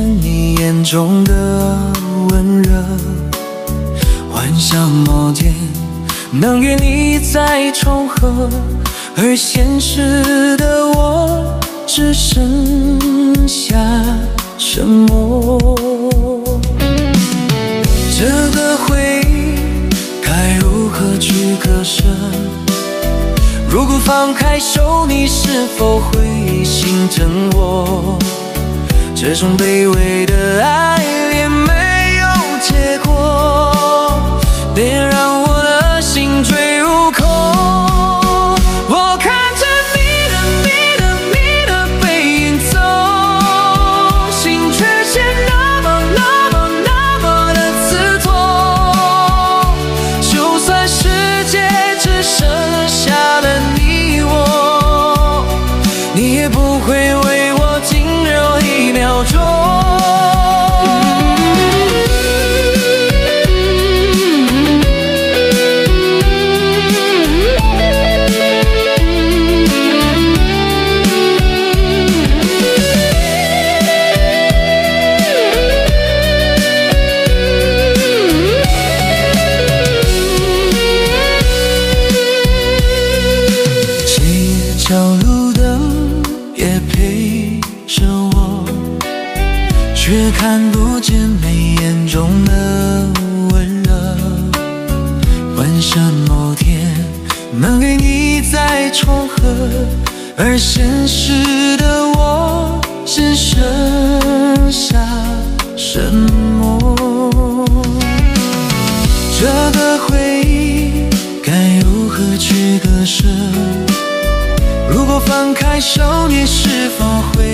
你眼中的温热，幻想某天能与你再重合，而现实的我只剩下沉默。这个回忆该如何去割舍？如果放开手，你是否会心疼我？这种卑微的爱也没有结果，别让我的心坠入空。我看着你的背影走，心却是那么的刺痛。就算世界只剩下了你我，你也不会为我停留一秒钟。角路灯也陪着我，却看不见眉眼中的温热。幻想某天能与你再重合，而现实的我只剩下沉默。这个回忆该如何去割舍？如果放开手，你是否会